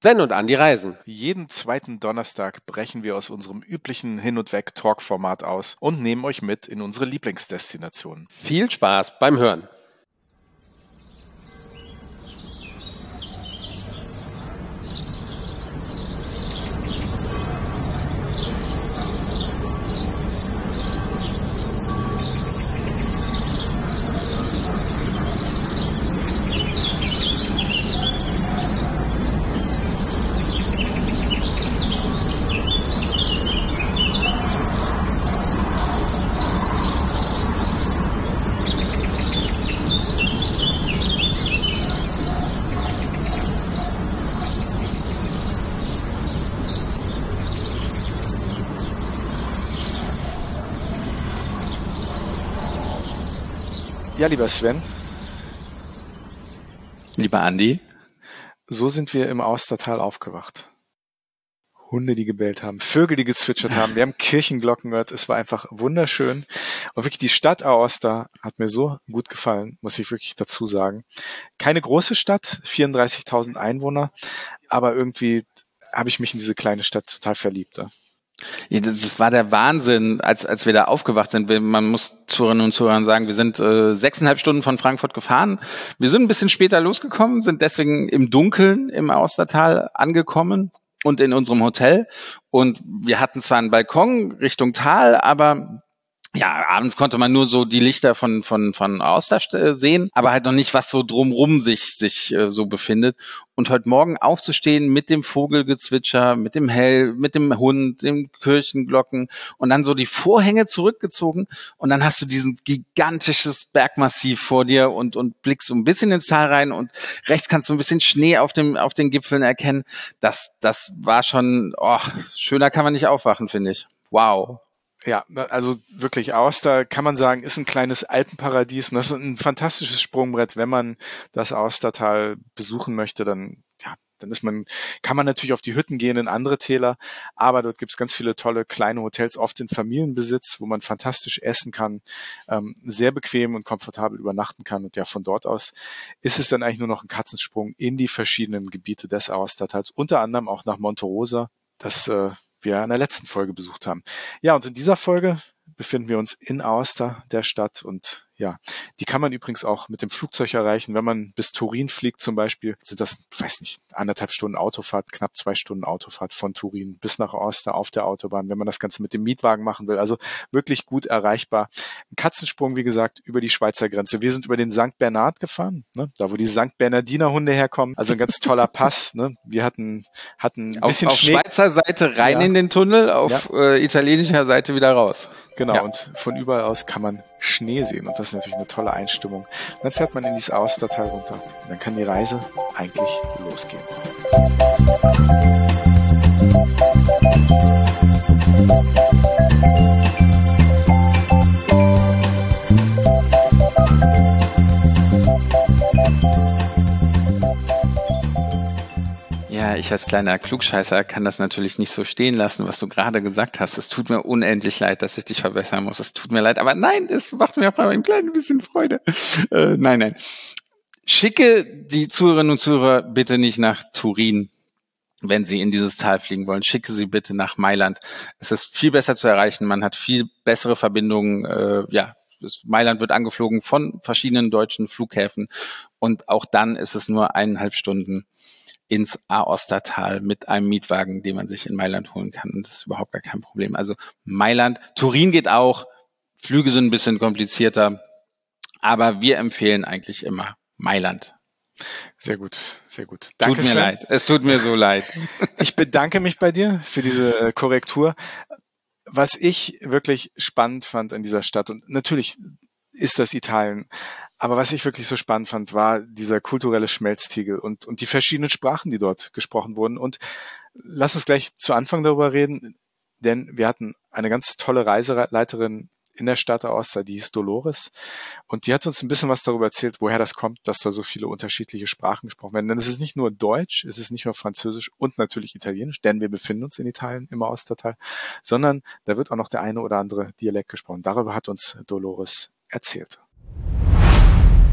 Sven und Andi reisen. Jeden zweiten Donnerstag brechen wir aus unserem üblichen Hin- und Weg-Talk-Format aus und nehmen euch mit in unsere Lieblingsdestinationen. Viel Spaß beim Hören. Ja, lieber Sven. Lieber Andi. So sind wir im Austertal aufgewacht. Hunde, die gebellt haben, Vögel, die gezwitschert haben. Wir haben Kirchenglocken gehört. Es war einfach wunderschön. Und wirklich die Stadt Aosta hat mir so gut gefallen, muss ich wirklich dazu sagen. Keine große Stadt, 34.000 Einwohner, aber irgendwie habe ich mich in diese kleine Stadt total verliebt. Ja, das war der Wahnsinn, als wir da aufgewacht sind. Man muss Zuhörerinnen und Zuhörern sagen, wir sind 6,5 Stunden von Frankfurt gefahren. Wir sind ein bisschen später losgekommen, sind deswegen im Dunkeln im Austertal angekommen und in unserem Hotel. Und wir hatten zwar einen Balkon Richtung Tal, aber ja, abends konnte man nur so die Lichter von Aosta sehen, aber halt noch nicht, was so drumrum sich so befindet. Und heute Morgen aufzustehen mit dem Vogelgezwitscher, mit dem Hund, den Kirchenglocken und dann so die Vorhänge zurückgezogen und dann hast du diesen gigantisches Bergmassiv vor dir und blickst so ein bisschen ins Tal rein und rechts kannst du ein bisschen Schnee auf den Gipfeln erkennen. Das war schon, schöner kann man nicht aufwachen, finde ich. Wow. Ja, also wirklich Aosta, kann man sagen, ist ein kleines Alpenparadies und das ist ein fantastisches Sprungbrett. Wenn man das Austertal besuchen möchte, dann kann man natürlich auf die Hütten gehen in andere Täler, aber dort gibt's ganz viele tolle kleine Hotels, oft in Familienbesitz, wo man fantastisch essen kann, sehr bequem und komfortabel übernachten kann und ja, von dort aus ist es dann eigentlich nur noch ein Katzensprung in die verschiedenen Gebiete des Austertals, unter anderem auch nach Monte Rosa, das wir in der letzten Folge besucht haben. Ja, und in dieser Folge befinden wir uns in Aosta, der Stadt, und ja, die kann man übrigens auch mit dem Flugzeug erreichen. Wenn man bis Turin fliegt zum Beispiel, sind das, 1,5 Stunden Autofahrt, knapp 2 Stunden Autofahrt von Turin bis nach Aosta auf der Autobahn, wenn man das Ganze mit dem Mietwagen machen will. Also wirklich gut erreichbar. Ein Katzensprung, wie gesagt, über die Schweizer Grenze. Wir sind über den St. Bernhard gefahren, ne? Da wo die St. Bernardiner Hunde herkommen. Also ein ganz toller Pass. Ne? Wir hatten ein bisschen auf Schnee. Schweizer Seite rein in den Tunnel, auf italienischer Seite wieder raus. Genau, und von überall aus kann man Schnee sehen und das ist natürlich eine tolle Einstimmung. Und dann fährt man in dieses Austertal runter und dann kann die Reise eigentlich losgehen. Ja, ich als kleiner Klugscheißer kann das natürlich nicht so stehen lassen, was du gerade gesagt hast. Es tut mir unendlich leid, dass ich dich verbessern muss. Es tut mir leid, aber nein, es macht mir auch ein kleines bisschen Freude. Nein. Schicke die Zuhörerinnen und Zuhörer bitte nicht nach Turin, wenn sie in dieses Tal fliegen wollen. Schicke sie bitte nach Mailand. Es ist viel besser zu erreichen. Man hat viel bessere Verbindungen. Mailand wird angeflogen von verschiedenen deutschen Flughäfen und auch dann ist es nur 1,5 Stunden ins Aostatal mit einem Mietwagen, den man sich in Mailand holen kann. Und das ist überhaupt gar kein Problem. Also Mailand, Turin geht auch, Flüge sind ein bisschen komplizierter, aber wir empfehlen eigentlich immer Mailand. Sehr gut, sehr gut. Danke, tut mir Sven. leid, es tut mir so leid. Ich bedanke mich bei dir für diese Korrektur. Was ich wirklich spannend fand an dieser Stadt, und natürlich ist das Italien, aber was ich wirklich so spannend fand, war dieser kulturelle Schmelztiegel und die verschiedenen Sprachen, die dort gesprochen wurden. Und lass uns gleich zu Anfang darüber reden, denn wir hatten eine ganz tolle Reiseleiterin in der Stadt Aosta, die hieß Dolores. Und die hat uns ein bisschen was darüber erzählt, woher das kommt, dass da so viele unterschiedliche Sprachen gesprochen werden. Denn es ist nicht nur Deutsch, es ist nicht nur Französisch und natürlich Italienisch, denn wir befinden uns in Italien im Aostatal, sondern da wird auch noch der eine oder andere Dialekt gesprochen. Darüber hat uns Dolores erzählt.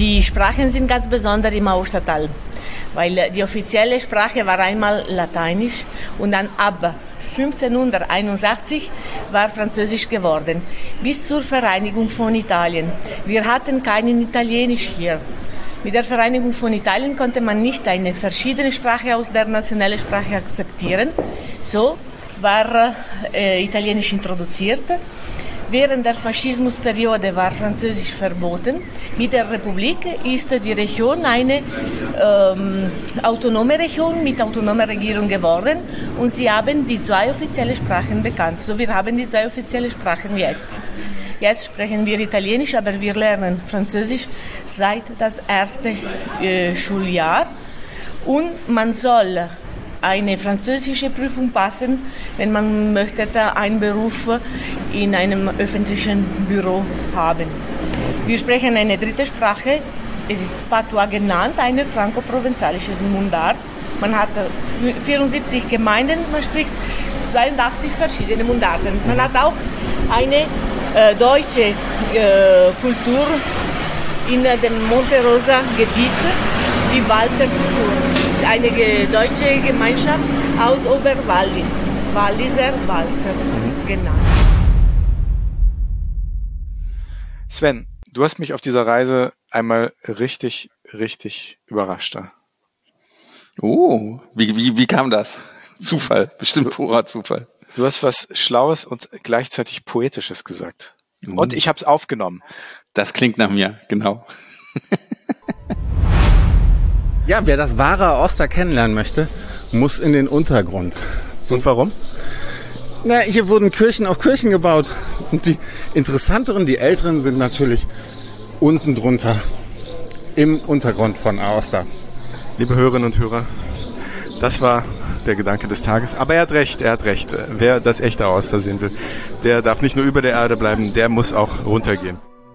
Die Sprachen sind ganz besonders im Aostatal, weil die offizielle Sprache war einmal Lateinisch und dann ab 1581 war Französisch geworden, bis zur Vereinigung von Italien. Wir hatten keinen Italienisch hier. Mit der Vereinigung von Italien konnte man nicht eine verschiedene Sprache aus der nationalen Sprache akzeptieren. So war Italienisch introduziert. Während der Faschismusperiode war Französisch verboten. Mit der Republik ist die Region eine autonome Region mit autonomer Regierung geworden und sie haben die zwei offiziellen Sprachen bekannt. So, wir haben die zwei offiziellen Sprachen jetzt. Jetzt sprechen wir Italienisch, aber wir lernen Französisch seit das erste Schuljahr und man soll eine französische Prüfung passen, wenn man möchte einen Beruf in einem öffentlichen Büro haben. Wir sprechen eine dritte Sprache, es ist Patois genannt, eine franco-provenzalische Mundart. Man hat 74 Gemeinden, man spricht 82 verschiedene Mundarten. Man hat auch eine deutsche Kultur in dem Monte Rosa Gebiet, die Walser Kultur. Eine deutsche Gemeinschaft aus Oberwallis, Walliser Walser genannt. Sven, du hast mich auf dieser Reise einmal richtig überrascht. Oh, wie kam das? Zufall, bestimmt purer Zufall. Du hast was Schlaues und gleichzeitig Poetisches gesagt. Und ich habe es aufgenommen. Das klingt nach mir, genau. Ja, wer das wahre Aosta kennenlernen möchte, muss in den Untergrund. Und warum? Na, hier wurden Kirchen auf Kirchen gebaut. Und die interessanteren, die älteren sind natürlich unten drunter im Untergrund von Aosta. Liebe Hörerinnen und Hörer, das war der Gedanke des Tages. Aber er hat recht. Wer das echte Aosta sehen will, der darf nicht nur über der Erde bleiben, der muss auch runtergehen.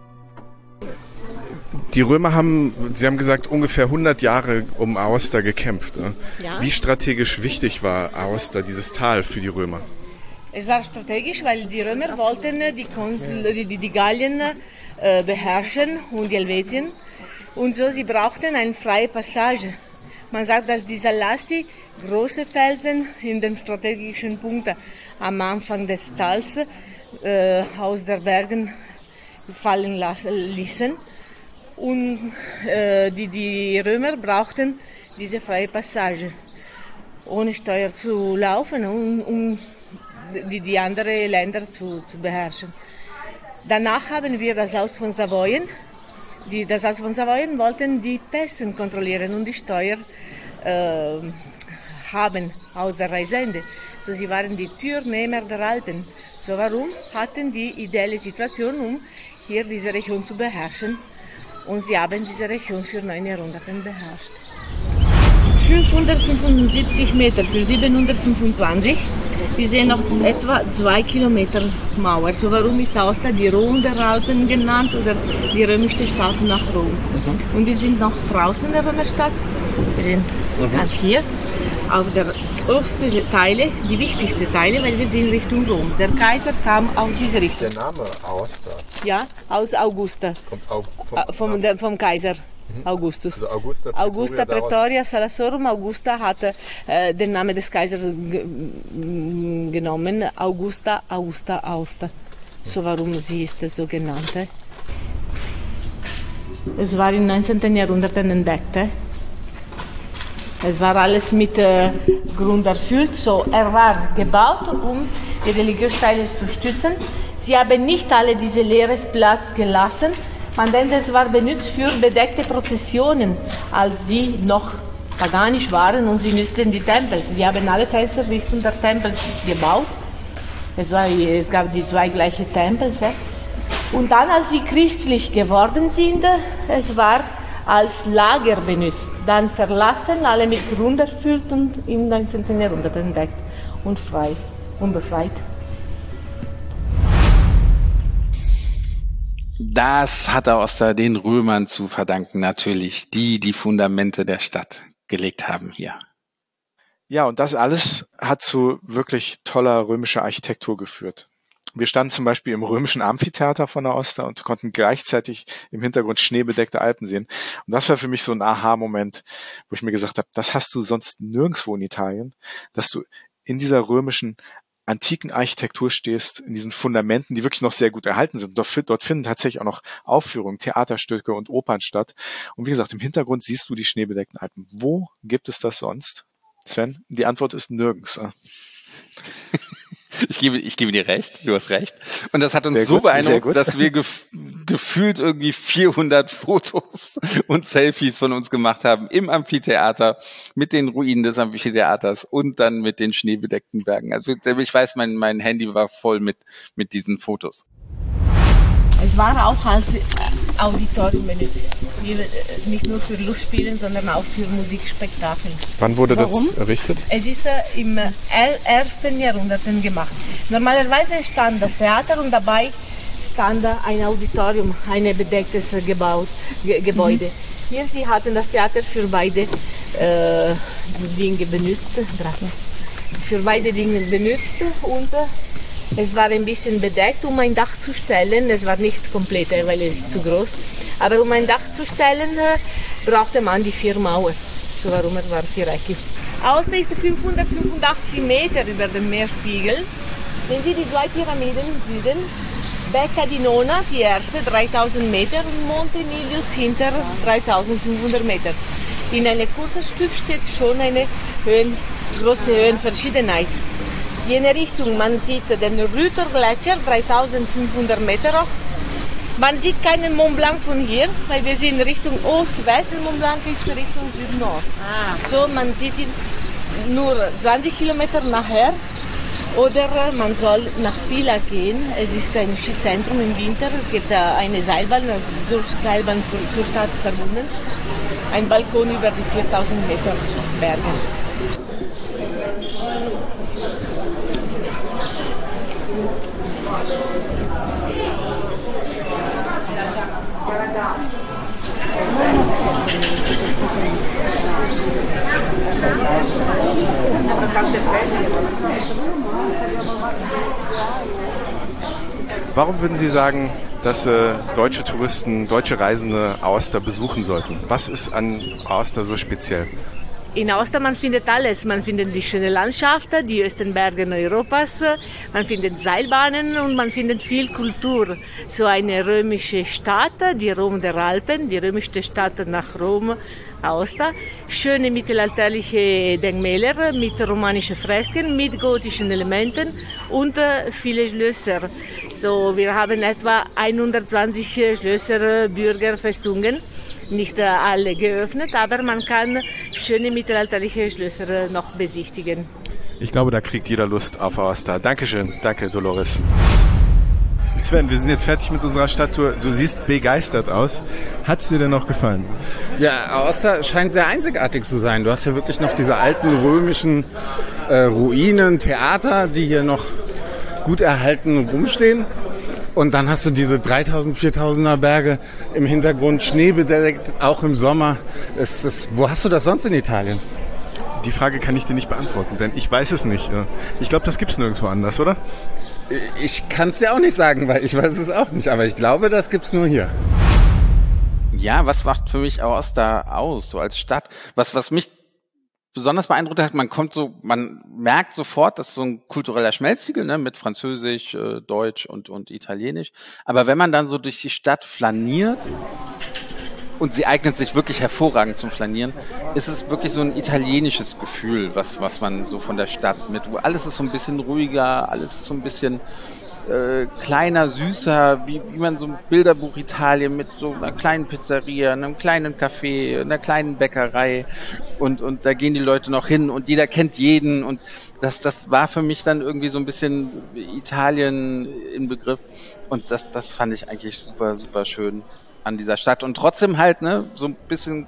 Die Römer haben gesagt, ungefähr 100 Jahre um Aosta gekämpft. Ja. Wie strategisch wichtig war Aosta, dieses Tal, für die Römer? Es war strategisch, weil die Römer wollten die Gallien beherrschen und die Helvetien. Und so, sie brauchten eine freie Passage. Man sagt, dass die Salassi große Felsen in dem strategischen Punkt am Anfang des Tals aus der Bergen fallen ließen. Und die Römer brauchten diese freie Passage, ohne Steuer zu laufen, um die anderen Länder zu beherrschen. Danach haben wir das Haus von Savoyen. Das Haus von Savoyen wollten die Pässe kontrollieren und die Steuer haben aus der Reisende. So, sie waren die Türnehmer der Alpen. So, warum hatten die ideale Situation, um hier diese Region zu beherrschen? Und sie haben diese Region für 9 Jahrhunderte beherrscht. 575 Meter für 725. Wir sehen noch etwa 2 Kilometer Mauer. So, warum ist Aosta die Rom der Alpen genannt oder die römische Stadt nach Rom? Und wir sind noch draußen der Römerstadt. Wir sind ganz hier auf der obersten Teile, die wichtigste Teile, weil wir sind Richtung Rom. Der Kaiser kam aus dieser Richtung. Der Name Aosta Ja, aus Augusta. Vom Kaiser Augustus. Also Augusta Praetoria Salassorum. Augusta hat den Namen des Kaisers genommen. Augusta, Aosta. So, warum sie ist so genannt. Es war im 19. Jahrhundert entdeckt. Es war alles mit Grund erfüllt. So, er war gebaut, um die religiösen Teile zu stützen. Sie haben nicht alle diese leeren Platz gelassen. Man denkt, es war benutzt für bedeckte Prozessionen, als sie noch paganisch waren und sie nützten die Tempel. Sie haben alle Fenster Richtung der Tempel gebaut. Es gab die 2 gleiche Tempel. Und dann, als sie christlich geworden sind, es war als Lager benutzt, dann verlassen, alle mit Grund erfüllt und im 19. Jahrhundert entdeckt und frei, unbefreit. Das hat Aosta den Römern zu verdanken, natürlich, die Fundamente der Stadt gelegt haben hier. Ja, und das alles hat zu wirklich toller römischer Architektur geführt. Wir standen zum Beispiel im römischen Amphitheater von Aosta und konnten gleichzeitig im Hintergrund schneebedeckte Alpen sehen. Und das war für mich so ein Aha-Moment, wo ich mir gesagt habe, das hast du sonst nirgendwo in Italien, dass du in dieser römischen antiken Architektur stehst, in diesen Fundamenten, die wirklich noch sehr gut erhalten sind. Dort finden tatsächlich auch noch Aufführungen, Theaterstücke und Opern statt. Und wie gesagt, im Hintergrund siehst du die schneebedeckten Alpen. Wo gibt es das sonst? Sven, die Antwort ist nirgends. Ich gebe dir recht, du hast recht. Und das hat uns so beeindruckt, dass wir gefühlt irgendwie 400 Fotos und Selfies von uns gemacht haben im Amphitheater, mit den Ruinen des Amphitheaters und dann mit den schneebedeckten Bergen. Also ich weiß, mein Handy war voll mit diesen Fotos. Es war auch als Auditorium benutzt. Nicht nur für Lustspielen, sondern auch für Musikspektakel. Wann wurde das errichtet? Es ist im 1. Jahrhundert gemacht. Normalerweise stand das Theater und dabei stand ein Auditorium, ein bedecktes Gebäude. Hier, sie hatten das Theater für beide Dinge benutzt. Für beide Dinge benutzt und es war ein bisschen bedeckt, um ein Dach zu stellen. Es war nicht komplett, weil es ist zu groß. Aber um ein Dach zu stellen, brauchte man die 4 Mauern. So warum es war viereckig. Aosta ist 585 Meter über dem Meerspiegel. Sehen Sie die 2 Pyramiden im Süden? Becca di Nona, die erste, 3000 Meter und Monte Milius hinter 3500 Meter. In einem kurzen Stück steht schon eine große Höhenverschiedenheit. Je in Richtung, man sieht den Rütergletscher, 3500 Meter hoch. Man sieht keinen Mont Blanc von hier, weil wir sind Richtung Ost-West, der Mont Blanc ist Richtung Süd-Nord. So, man sieht ihn nur 20 Kilometer nachher. Oder man soll nach Pila gehen. Es ist ein Skizentrum im Winter. Es gibt eine Seilbahn, durch Seilbahn zur Stadt verbunden. Ein Balkon über die 4000 Meter Berge. Warum würden Sie sagen, dass deutsche Touristen, deutsche Reisende Aosta besuchen sollten? Was ist an Aosta so speziell? In Aosta man findet alles. Man findet die schöne Landschaft, die höchsten Berge Europas, man findet Seilbahnen und man findet viel Kultur. So eine römische Stadt, die Rom der Alpen, die römischste Stadt nach Rom, Aosta. Schöne mittelalterliche Denkmäler mit romanischen Fresken, mit gotischen Elementen und viele Schlösser. So, wir haben etwa 120 Schlösser, Bürger, Festungen. Nicht alle geöffnet, aber man kann schöne mittelalterliche Schlösser noch besichtigen. Ich glaube, da kriegt jeder Lust auf Aosta. Dankeschön. Danke, Dolores. Sven, wir sind jetzt fertig mit unserer Stadttour. Du siehst begeistert aus. Hat's dir denn noch gefallen? Ja, Aosta scheint sehr einzigartig zu sein. Du hast ja wirklich noch diese alten römischen Ruinen, Theater, die hier noch gut erhalten rumstehen. Und dann hast du diese 3000, 4000er Berge im Hintergrund, schneebedeckt, auch im Sommer. Wo hast du das sonst in Italien? Die Frage kann ich dir nicht beantworten, denn ich weiß es nicht. Ich glaube, das gibt's nirgendwo anders, oder? Ich kann es dir auch nicht sagen, weil ich weiß es auch nicht. Aber ich glaube, das gibt's nur hier. Ja, was macht für mich Aosta aus, so als Stadt? Was mich besonders beeindruckt hat, man merkt sofort, das ist so ein kultureller Schmelztiegel, ne, mit Französisch, Deutsch und Italienisch. Aber wenn man dann so durch die Stadt flaniert, und sie eignet sich wirklich hervorragend zum Flanieren, ist es wirklich so ein italienisches Gefühl, was man so von der Stadt mit, wo alles ist so ein bisschen ruhiger, alles ist so ein bisschen kleiner, süßer, wie man so ein Bilderbuch Italien mit so einer kleinen Pizzeria, einem kleinen Café, einer kleinen Bäckerei und da gehen die Leute noch hin und jeder kennt jeden und das war für mich dann irgendwie so ein bisschen Italien im Begriff und das fand ich eigentlich super, super schön an dieser Stadt und trotzdem halt, ne, so ein bisschen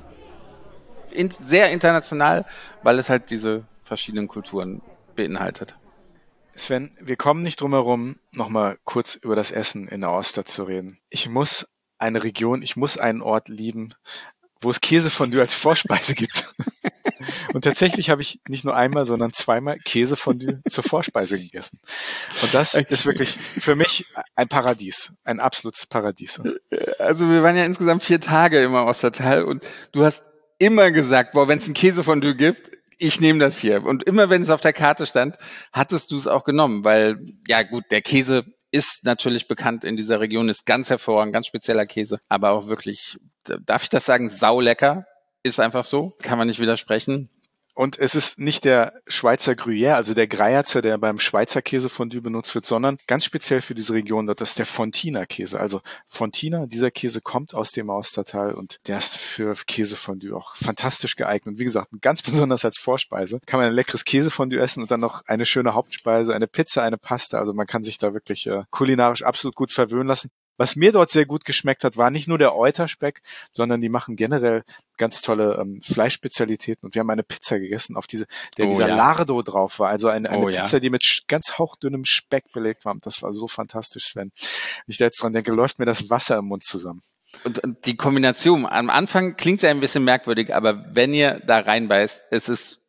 sehr international, weil es halt diese verschiedenen Kulturen beinhaltet. Sven, wir kommen nicht drum herum, nochmal kurz über das Essen in Aosta zu reden. Ich muss eine Region, ich muss einen Ort lieben, wo es Käsefondue als Vorspeise gibt. Und tatsächlich habe ich nicht nur einmal, sondern zweimal Käsefondue zur Vorspeise gegessen. Und das ist wirklich für mich ein Paradies, ein absolutes Paradies. Also wir waren ja insgesamt 4 Tage im Austertal und du hast immer gesagt, boah, wenn es ein Käsefondue gibt, ich nehme das hier. Und immer wenn es auf der Karte stand, hattest du es auch genommen, weil, ja gut, der Käse ist natürlich bekannt in dieser Region, ist ganz hervorragend, ganz spezieller Käse, aber auch wirklich, darf ich das sagen, saulecker, ist einfach so, kann man nicht widersprechen. Und es ist nicht der Schweizer Gruyère, also der Greierzer, der beim Schweizer Käsefondue benutzt wird, sondern ganz speziell für diese Region dort, das ist der Fontina Käse. Also Fontina, dieser Käse kommt aus dem Austertal und der ist für Käsefondue auch fantastisch geeignet. Und wie gesagt, ganz besonders als Vorspeise kann man ein leckeres Käsefondue essen und dann noch eine schöne Hauptspeise, eine Pizza, eine Pasta. Also man kann sich da wirklich kulinarisch absolut gut verwöhnen lassen. Was mir dort sehr gut geschmeckt hat, war nicht nur der Euterspeck, sondern die machen generell ganz tolle Fleischspezialitäten. Und wir haben eine Pizza gegessen, auf dieser Lardo drauf war. Also eine Pizza, die mit ganz hauchdünnem Speck belegt war. Und das war so fantastisch, Sven. Wenn ich da jetzt dran denke, läuft mir das Wasser im Mund zusammen. Und die Kombination, am Anfang klingt es ja ein bisschen merkwürdig, aber wenn ihr da reinbeißt, es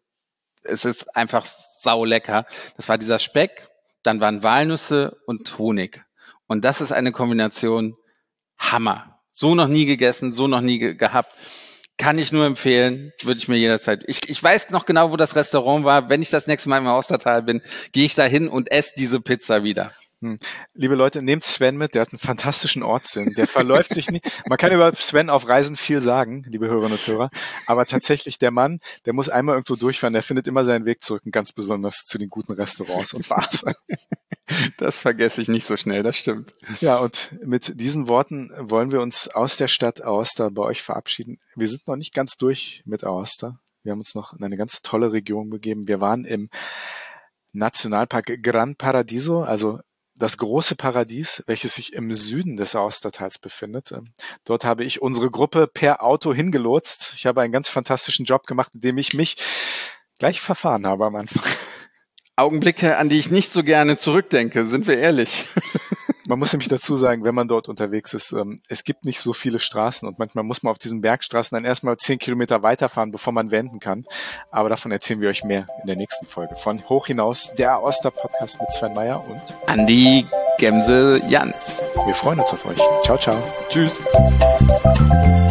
ist einfach saulecker. Das war dieser Speck, dann waren Walnüsse und Honig. Und das ist eine Kombination Hammer. So noch nie gegessen, so noch nie gehabt. Kann ich nur empfehlen, würde ich mir jederzeit. Ich weiß noch genau, wo das Restaurant war. Wenn ich das nächste Mal im Austertal bin, gehe ich da hin und esse diese Pizza wieder. Liebe Leute, nehmt Sven mit, der hat einen fantastischen Ortssinn, der verläuft sich nicht. Man kann über Sven auf Reisen viel sagen, liebe Hörerinnen und Hörer, aber tatsächlich der Mann, der muss einmal irgendwo durchfahren, der findet immer seinen Weg zurück und ganz besonders zu den guten Restaurants und Bars. Das vergesse ich nicht so schnell, das stimmt. Ja, und mit diesen Worten wollen wir uns aus der Stadt Aosta bei euch verabschieden. Wir sind noch nicht ganz durch mit Aosta. Wir haben uns noch in eine ganz tolle Region begeben. Wir waren im Nationalpark Gran Paradiso, also das große Paradies, welches sich im Süden des Austertals befindet. Dort habe ich unsere Gruppe per Auto hingelotst. Ich habe einen ganz fantastischen Job gemacht, in dem ich mich gleich verfahren habe am Anfang. Augenblicke, an die ich nicht so gerne zurückdenke, sind wir ehrlich. Man muss nämlich dazu sagen, wenn man dort unterwegs ist, es gibt nicht so viele Straßen und manchmal muss man auf diesen Bergstraßen dann erstmal 10 Kilometer weiterfahren, bevor man wenden kann. Aber davon erzählen wir euch mehr in der nächsten Folge. Von Hoch hinaus, der Aosta-Podcast mit Sven Meyer und Andi Gemse Jans. Wir freuen uns auf euch. Ciao, ciao. Tschüss.